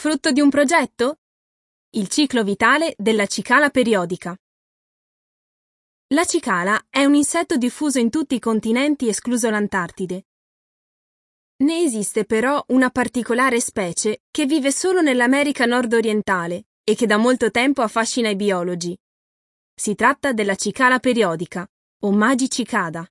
Frutto di un progetto? Il ciclo vitale della cicala periodica. La cicala è un insetto diffuso in tutti i continenti escluso l'Antartide. Ne esiste però una particolare specie che vive solo nell'America nord-orientale e che da molto tempo affascina i biologi. Si tratta della cicala periodica, o magicicada.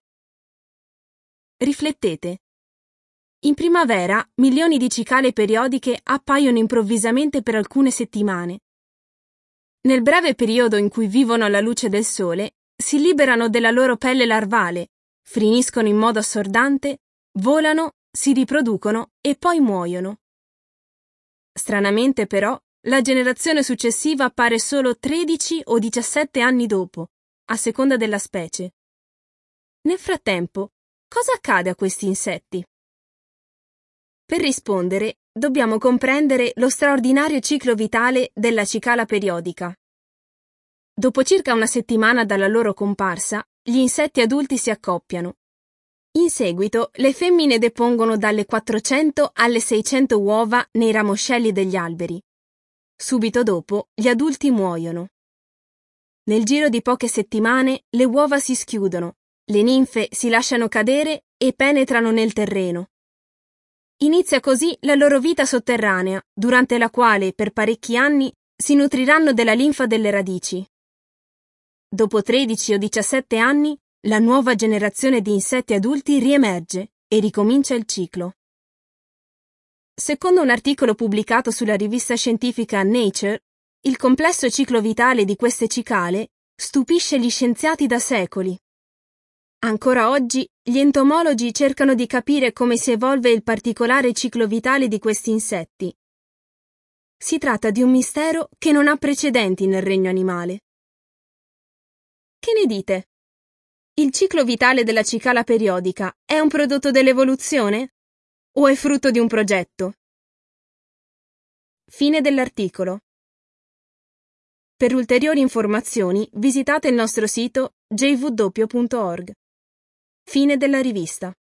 Riflettete. In primavera milioni di cicale periodiche appaiono improvvisamente per alcune settimane. Nel breve periodo in cui vivono alla luce del sole, si liberano della loro pelle larvale, friniscono in modo assordante, volano, si riproducono e poi muoiono. Stranamente però, la generazione successiva appare solo 13 o 17 anni dopo, a seconda della specie. Nel frattempo, cosa accade a questi insetti? Per rispondere, dobbiamo comprendere lo straordinario ciclo vitale della cicala periodica. Dopo circa una settimana dalla loro comparsa, gli insetti adulti si accoppiano. In seguito, le femmine depongono dalle 400 alle 600 uova nei ramoscelli degli alberi. Subito dopo, gli adulti muoiono. Nel giro di poche settimane, le uova si schiudono, le ninfe si lasciano cadere e penetrano nel terreno. Inizia così la loro vita sotterranea, durante la quale, per parecchi anni, si nutriranno della linfa delle radici. Dopo 13 o 17 anni, la nuova generazione di insetti adulti riemerge e ricomincia il ciclo. Secondo un articolo pubblicato sulla rivista scientifica Nature, il complesso ciclo vitale di queste cicale stupisce gli scienziati da secoli. Ancora oggi, gli entomologi cercano di capire come si evolve il particolare ciclo vitale di questi insetti. Si tratta di un mistero che non ha precedenti nel regno animale. Che ne dite? Il ciclo vitale della cicala periodica è un prodotto dell'evoluzione? O è frutto di un progetto? Fine dell'articolo. Per ulteriori informazioni visitate il nostro sito jw.org. Fine della rivista.